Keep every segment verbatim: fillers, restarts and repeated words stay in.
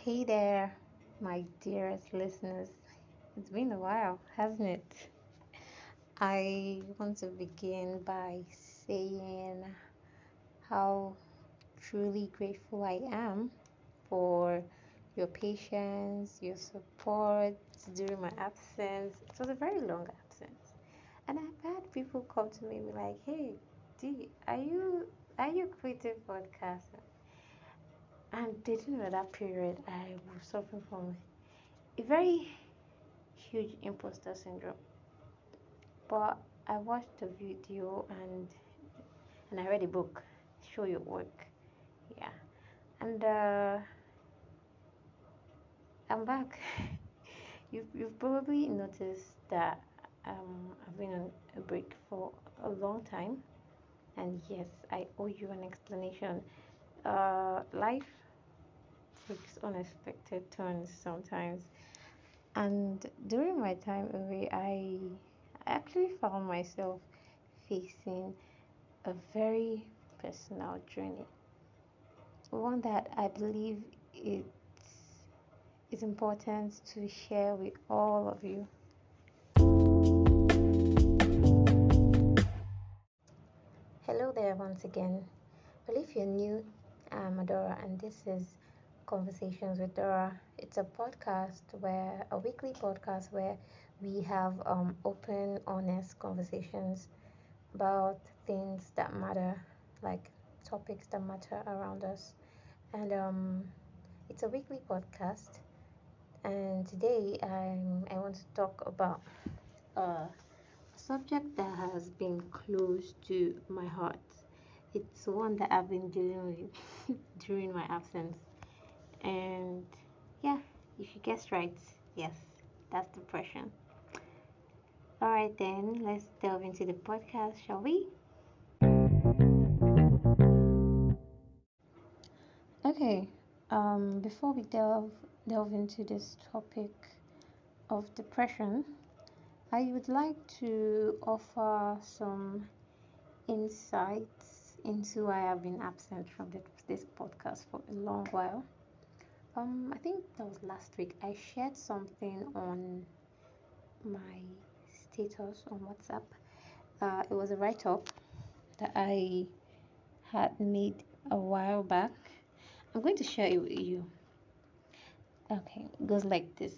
Hey there, my dearest listeners. It's been a while, hasn't it? I want to begin by saying how truly grateful I am for your patience, your support during my absence. It was a very long absence. And I've had people come to me and be like, hey, D, are you are you a creative podcaster? And during that period I was suffering from a very huge imposter syndrome. But I watched the video and and I read a book. Show your work. Yeah. And uh, I'm back. you've you've probably noticed that um, I've been on a break for a long time. And yes, I owe you an explanation. Uh, life takes unexpected turns sometimes. And during my time away, I actually found myself facing a very personal journey, one that I believe it's, it's important to share with all of you. Hello there, once again. Well, if you're new, I'm Adora, and this is Conversations with Dora. It's a podcast where, a weekly podcast where we have um, open, honest conversations about things that matter, like topics that matter around us. And um, it's a weekly podcast. And today I'm, I want to talk about a subject that has been close to my heart. It's one that I've been dealing with during my absence. And yeah, if you guessed right, yes, that's depression. Alright, then let's delve into the podcast, shall we? Okay, um, before we delve delve into this topic of depression, I would like to offer some insights into why I've been absent from this, this podcast for a long while. Um, I think that was last week. I shared something on my status on WhatsApp. Uh, it was a write up that I had made a while back. I'm going to share it with you. Okay, it goes like this.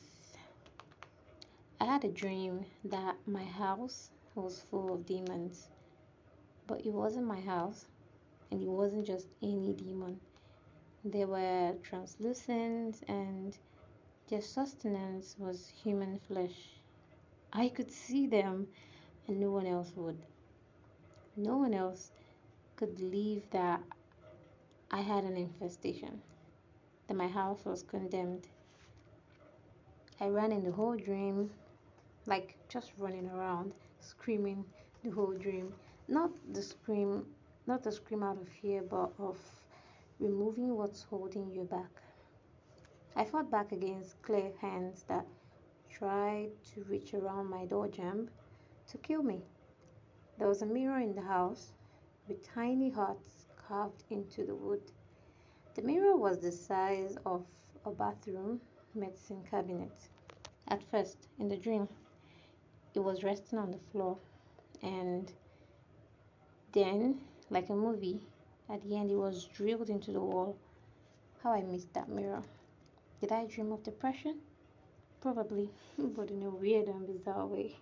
I had a dream that my house was full of demons, but it wasn't my house, and it wasn't just any demon. They were translucent, and their sustenance was human flesh. I could see them, and no one else would. No one else could believe that I had an infestation, that my house was condemned. I ran in the whole dream, like just running around, screaming the whole dream. Not the scream, not the scream out of fear, but of removing what's holding you back. I fought back against clear hands that tried to reach around my door jamb to kill me. There was a mirror in the house with tiny hearts carved into the wood. The mirror was the size of a bathroom medicine cabinet. At first, in the dream, it was resting on the floor, and then, like a movie, at the end it was drilled into the wall. How I missed that mirror. Did I dream of depression? Probably, but in a weird and bizarre way.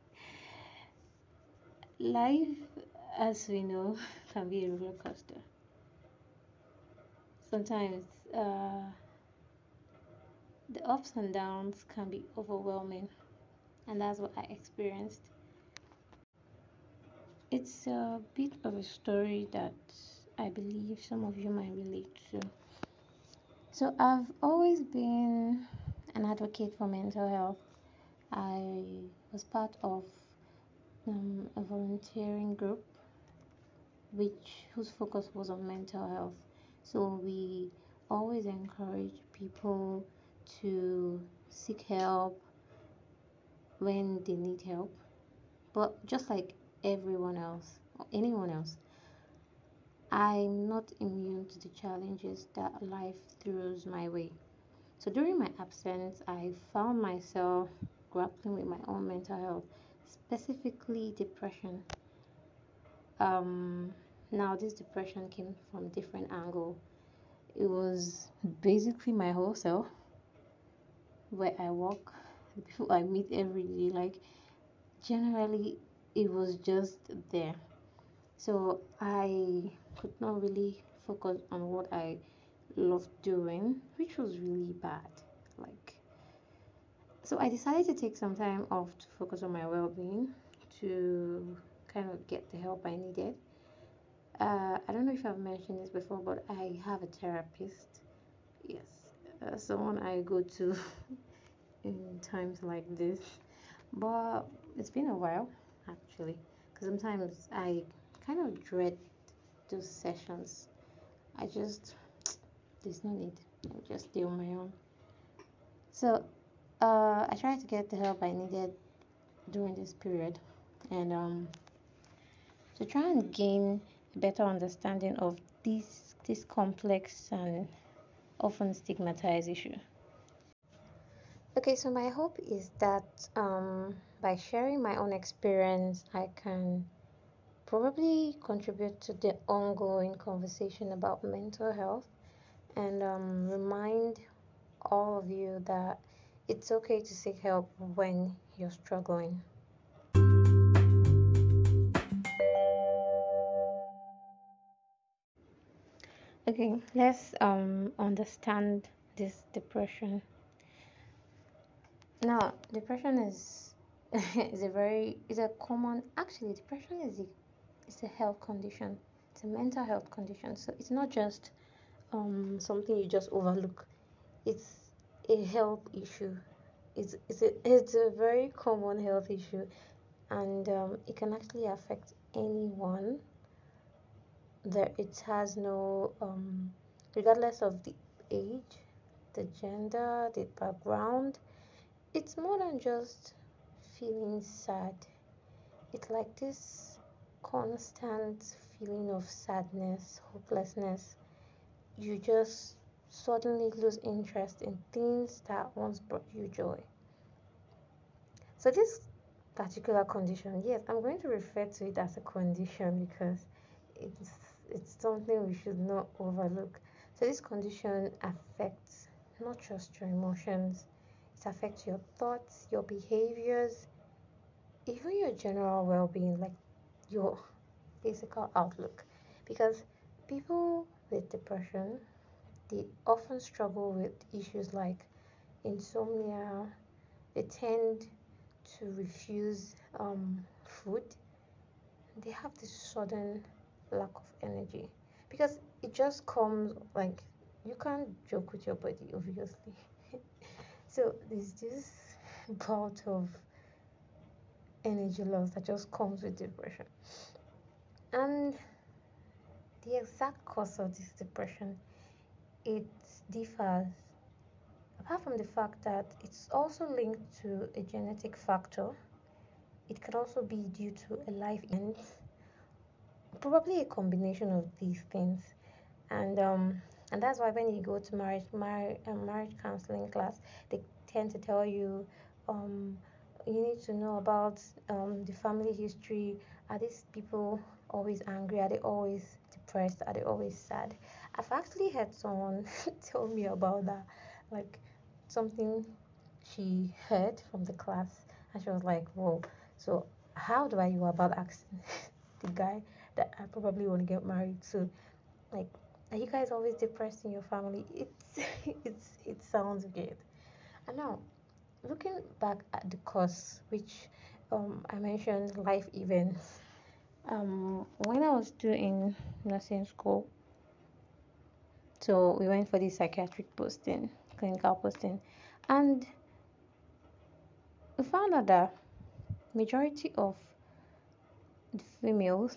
Life, as we know, can be a roller coaster. Sometimes uh, the ups and downs can be overwhelming, and that's what I experienced. It's a bit of a story that I believe some of you might relate to. So, I've always been an advocate for mental health. I was part of um, a volunteering group which whose focus was on mental health. So we always encourage people to seek help when they need help. But just like everyone else or anyone else, I'm not immune to the challenges that life throws my way. So during my absence, I found myself grappling with my own mental health, specifically depression. Um, Now this depression came from a different angle. It was basically my whole self, where I work, the people I meet every day. Like generally, it was just there. So I could not really focus on what I loved doing, which was really bad. Like, so I decided to take some time off to focus on my well-being, to kind of get the help I needed. Uh, I don't know if I've mentioned this before, but I have a therapist. Yes, uh, someone I go to in times like this. But it's been a while, actually, because sometimes I kind of dread those sessions. I just, there's no need. I just deal on my own. So uh, I tried to get the help I needed during this period, and um, to try and gain a better understanding of this this complex and often stigmatized issue. Okay, so my hope is that um, by sharing my own experience, I can probably contribute to the ongoing conversation about mental health, and um, remind all of you that it's okay to seek help when you're struggling. Okay, let's um understand this depression. Now, depression is is a very is a common actually depression is a is a health condition. It's a mental health condition. So it's not just um something you just overlook. It's a health issue. It's it's a it's a very common health issue, and um, it can actually affect anyone. There it has no um regardless of the age, the gender, the background. It's more than just feeling sad. It's like this constant feeling of sadness, hopelessness. You just suddenly lose interest in things that once brought you joy. So, this particular condition, yes, I'm going to refer to it as a condition because it's, it's something we should not overlook. So, this condition affects not just your emotions, it affects your thoughts, your behaviors, even your general well being, like your physical outlook. Because people with depression, they often struggle with issues like insomnia, they tend to refuse um, food, they have this sudden lack of energy because it just comes like you can't joke with your body, obviously. So there's this bout of energy loss that just comes with depression. And the exact cause of this depression, it differs. Apart from the fact that it's also linked to a genetic factor, it can also be due to a life event, probably a combination of these things. And um, and that's why when you go to marriage marriage, uh, marriage counseling class, they tend to tell you um, you need to know about um, the family history. Are these people always angry? Are they always depressed? Are they always sad? I've actually had someone tell me about that, like something she heard from the class, and she was like, "Whoa! So how do I go about asking the guy that I probably want to get married to, like, are you guys always depressed in your family?" It's it's it sounds weird. And now looking back at the course, which um, I mentioned life events. Um, when I was still in nursing school, so we went for the psychiatric posting, clinical posting, and we found out that majority of the females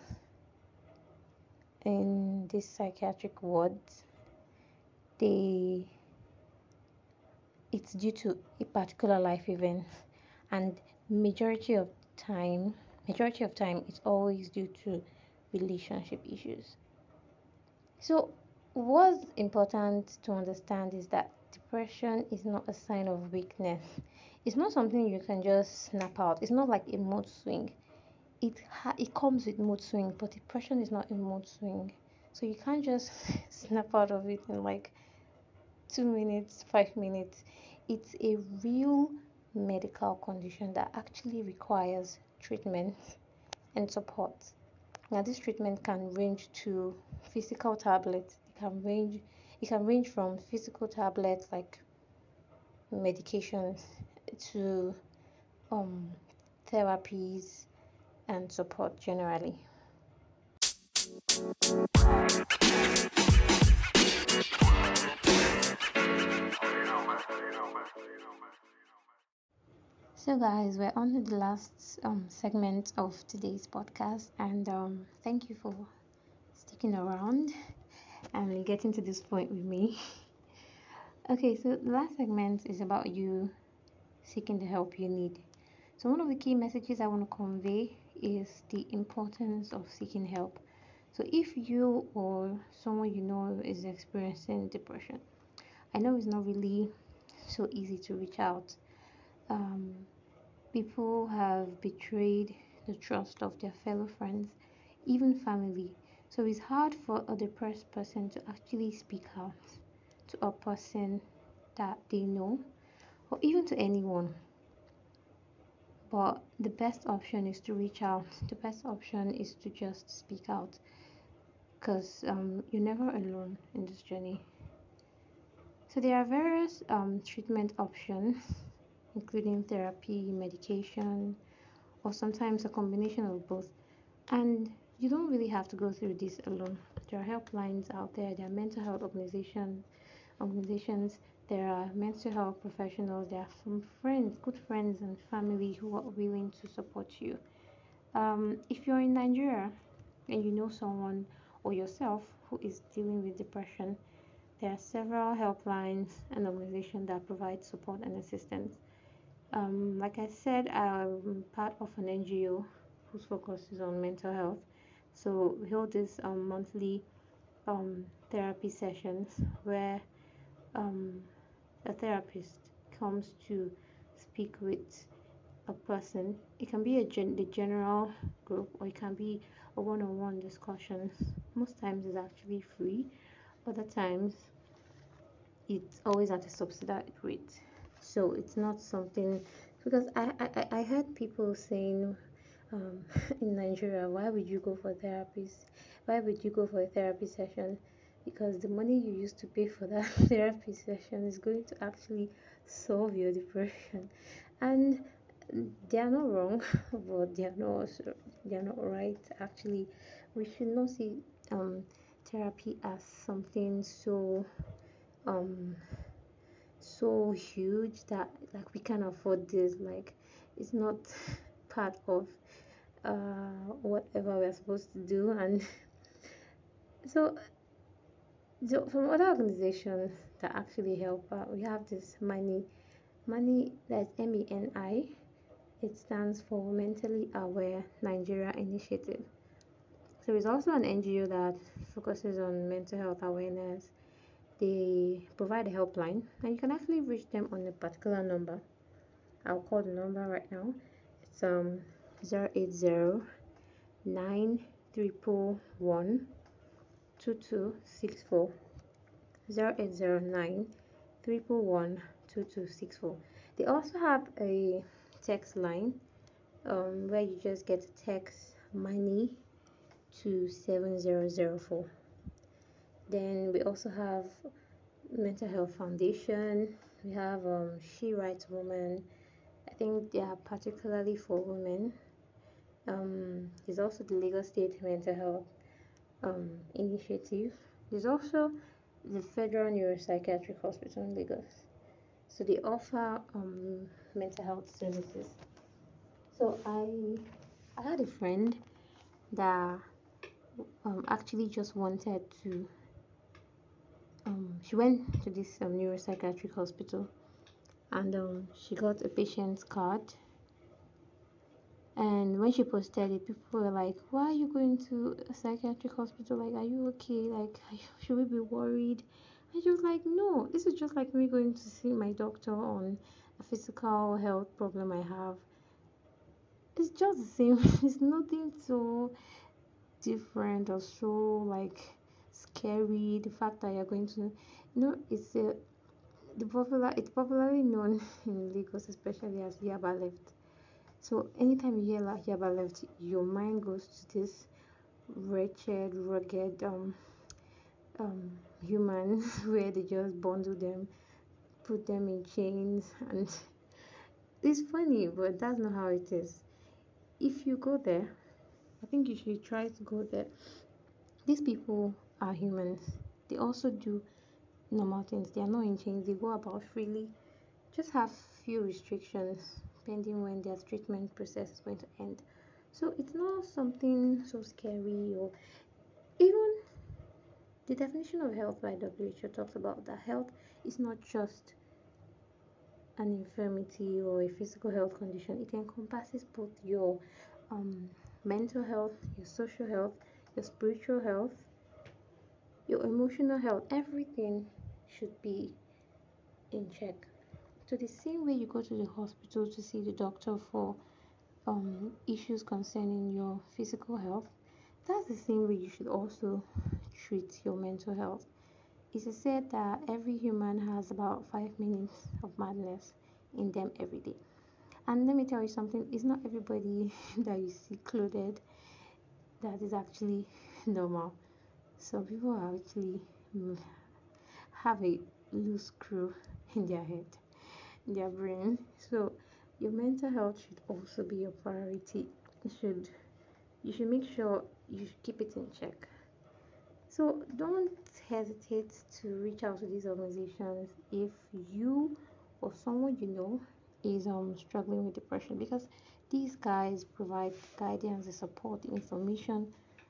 in this psychiatric wards, they it's due to a particular life event, and majority of time majority of time it's always due to relationship issues. So what's important to understand is that depression is not a sign of weakness. It's not something you can just snap out. It's not like a mood swing. It ha- it comes with mood swing, but depression is not a mood swing. So you can't just snap out of it in like two minutes, five minutes. It's a real medical condition that actually requires treatment and support. Now, this treatment can range to physical tablets. It can range. It can range from physical tablets like medications to um, therapies and support generally. So, guys, we're on to the last um, segment of today's podcast, and um, thank you for sticking around and getting to this point with me. Okay, so the last segment is about you seeking the help you need. So, one of the key messages I want to convey is the importance of seeking help. So, if you or someone you know is experiencing depression, I know it's not really so easy to reach out. Um, People have betrayed the trust of their fellow friends, even family. So, it's hard for a depressed person to actually speak out to a person that they know or even to anyone. But the best option is to reach out. The best option is to just speak out because um, you're never alone in this journey. So there are various um, treatment options, including therapy, medication, or sometimes a combination of both. And you don't really have to go through this alone. There are helplines out there. There are mental health organizations. Organizations. There are mental health professionals. There are some friends, good friends, and family who are willing to support you. Um, if you're in Nigeria and you know someone or yourself who is dealing with depression, there are several helplines and organizations that provide support and assistance. Um, like I said, I'm part of an N G O whose focus is on mental health. So we hold these um, monthly um, therapy sessions where um, a therapist comes to speak with a person. It can be a gen- the general group or it can be a one-on-one discussion. Most times it's actually free. Other times it's always at a subsidized rate. So it's not something because I I, I heard people saying um, in Nigeria, why would you go for therapist? Why would you go for a therapy session? Because the money you used to pay for that therapy session is going to actually solve your depression. And they are not wrong, but they are not also, they are not right. Actually, we should not see um, therapy as something so um so huge that like we can afford this. Like it's not part of uh whatever we're supposed to do. And so, so from other organizations that actually help out, we have this money money that's M E N I. It stands for Mentally Aware Nigeria Initiative. So it's also an N G O that focuses on mental health awareness. They provide a helpline and you can actually reach them on a particular number. I'll call the number right now. It's um zero eight zero nine triple one two two six four. zero eight zero nine triple one two two six four. They also have a text line um, where you just get to text money to seven zero zero four. Then we also have Mental Health Foundation. We have um, She Writes Woman. I think they are particularly for women. Um, there's also the Lagos State Mental Health um, Initiative. There's also the Federal Neuropsychiatric Hospital in Lagos. So they offer um, mental health services. So I I had a friend that um, actually just wanted to um, she went to this um, neuropsychiatric hospital and um, she got a patient's card. And when she posted it, people were like, why are you going to a psychiatric hospital? Like, are you okay? Like, should we be worried? And she was like, no, this is just like me going to see my doctor on a physical health problem I have. It's just the same. It's nothing so different or so like scary. The fact that you're going to, you know, it's a the popular it's popularly known in Lagos, especially as Yaba left. So anytime you hear like Yaba left, your mind goes to this wretched, rugged um um humans where they just bundle them, put them in chains, and it's funny, but that's not how it is. If you go there, I think you should try to go there. These people are humans. They also do normal things. They are not in chains. They go about freely. Just have few restrictions pending when their treatment process is going to end. So it's not something so scary, or even the definition of health by W H O talks about that health is not just an infirmity or a physical health condition. It encompasses both your um, mental health, your social health, your spiritual health, your emotional health. Everything should be in check. So the same way you go to the hospital to see the doctor for um, issues concerning your physical health, that's the same way you should also treat your mental health. It is said that every human has about five minutes of madness in them every day. And let me tell you something, it's not everybody that you see clothed that is actually normal. Some people are actually mm, have a loose screw in their head, in their brain. So your mental health should also be your priority. It should you should make sure you keep it in check. So don't hesitate to reach out to these organizations if you or someone you know is um struggling with depression, because these guys provide guidance, the support, the information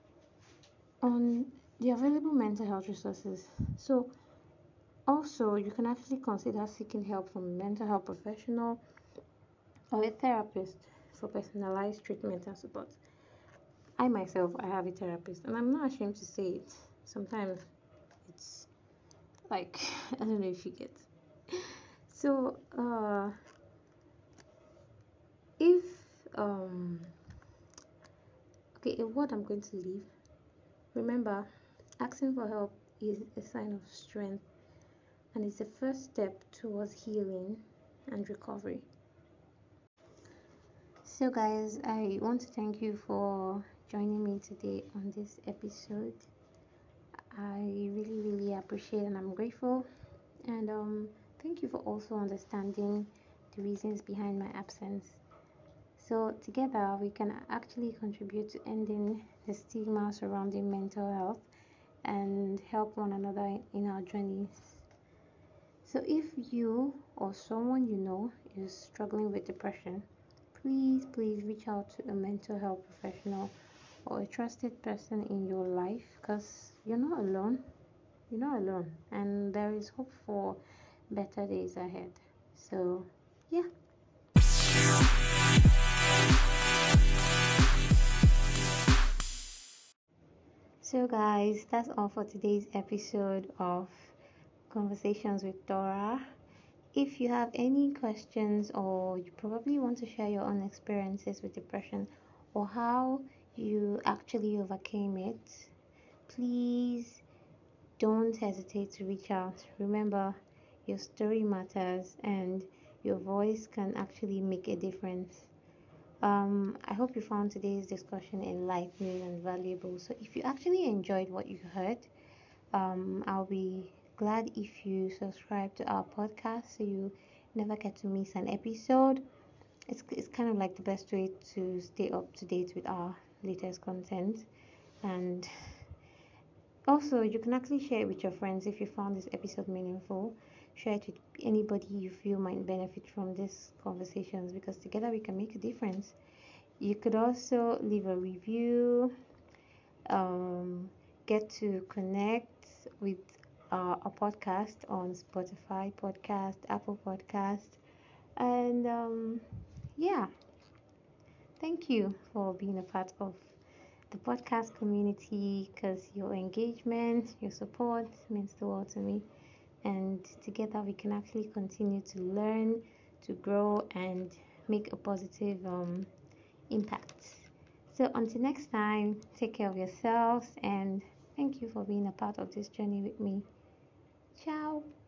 on the available mental health resources. So also you can actually consider seeking help from a mental health professional or a therapist for personalized treatment and support. I myself I have a therapist and I'm not ashamed to say it. Sometimes it's like I don't know if you get. So uh if um okay, a word I'm going to leave. Remember, asking for help is a sign of strength and it's the first step towards healing and recovery. So guys, I want to thank you for joining me today on this episode. I really really appreciate and I'm grateful, and um thank you for also understanding the reasons behind my absence. So together we can actually contribute to ending the stigma surrounding mental health and help one another in our journeys. So if you or someone you know is struggling with depression, please please reach out to a mental health professional or a trusted person in your life, because you're not alone. You're not alone, and there is hope for better days ahead. So, yeah. So, guys, that's all for today's episode of Conversations with Dora. If you have any questions or you probably want to share your own experiences with depression or how you actually overcame it, please don't hesitate to reach out. Remember, your story matters and your voice can actually make a difference. Um, I hope you found today's discussion enlightening and valuable. So, if you actually enjoyed what you heard, um, I'll be glad if you subscribe to our podcast so you never get to miss an episode. It's, it's kind of like the best way to stay up to date with our latest content. And also, you can actually share it with your friends if you found this episode meaningful. Share it with anybody you feel might benefit from these conversations, because together we can make a difference. You could also leave a review, um, get to connect with uh, a podcast on Spotify podcast, Apple podcast, and um, yeah, thank you for being a part of the podcast community, because your engagement, your support means the world to me. and together we can actually continue to learn, to grow, and make a positive um, impact. So until next time, take care of yourselves, and thank you for being a part of this journey with me. Ciao.